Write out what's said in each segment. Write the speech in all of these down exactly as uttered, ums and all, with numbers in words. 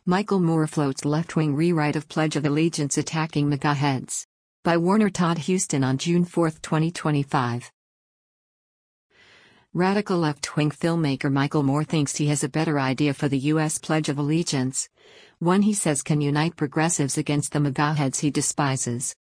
Michael Moore floats left-wing rewrite of Pledge of Allegiance attacking MAGA heads. By Warner Todd Huston on June fourth, twenty twenty-five. Radical left-wing filmmaker Michael Moore thinks he has a better idea for the U S Pledge of Allegiance, one he says can unite progressives against the MAGA heads he despises.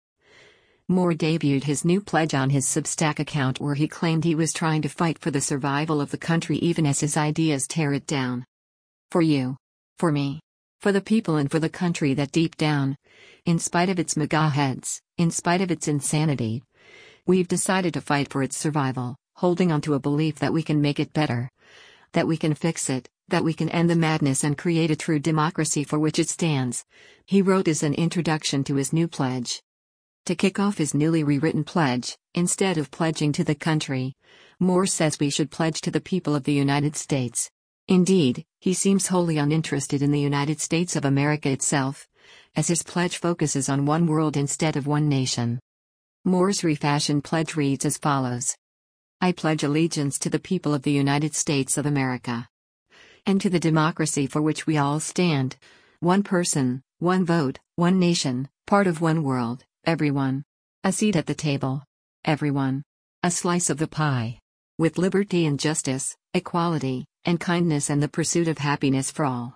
Moore debuted his new pledge on his Substack account where he claimed he was trying to fight for the survival of the country even as his ideas tear it down. For you. For me. For the people and for the country that deep down, in spite of its MAGA heads, in spite of its insanity, we've decided to fight for its survival, holding on to a belief that we can make it better, that we can fix it, that we can end the madness and create a true democracy for which it stands, he wrote as an introduction to his new pledge. To kick off his newly rewritten pledge, instead of pledging to the country, Moore says we should pledge to the people of the United States. Indeed, he seems wholly uninterested in the United States of America itself, as his pledge focuses on one world instead of one nation. Moore's refashioned pledge reads as follows. I pledge allegiance to the people of the United States of America. And to the democracy for which we all stand. One person, one vote, one nation, part of one world, everyone. A seat at the table. Everyone. A slice of the pie. With liberty and justice, equality, and kindness and the pursuit of happiness for all.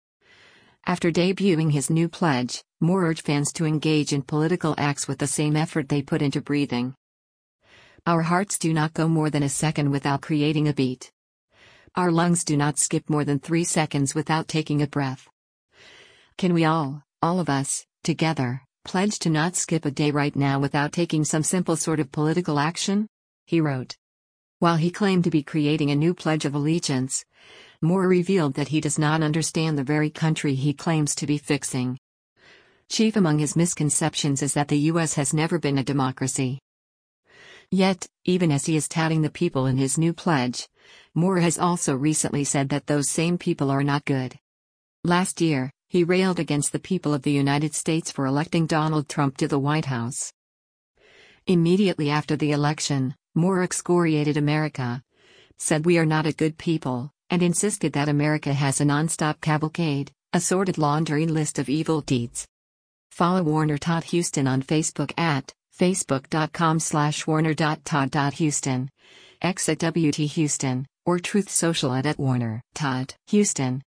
After debuting his new pledge, Moore urged fans to engage in political acts with the same effort they put into breathing. Our hearts do not go more than a second without creating a beat. Our lungs do not skip more than three seconds without taking a breath. Can we all, all of us, together, pledge to not skip a day right now without taking some simple sort of political action? He wrote. While he claimed to be creating a new Pledge of Allegiance, Moore revealed that he does not understand the very country he claims to be fixing. Chief among his misconceptions is that the U S has never been a democracy. Yet, even as he is touting the people in his new pledge, Moore has also recently said that those same people are not good. Last year, he railed against the people of the United States for electing Donald Trump to the White House. Immediately after the election, Moore excoriated America, said we are not a good people, and insisted that America has a non-stop cavalcade, a sordid laundry list of evil deeds. Follow Warner Todd Huston on Facebook at facebook.com slash warner.todd.huston, X at W T Huston, or Truth Social at, at Warner Todd Huston.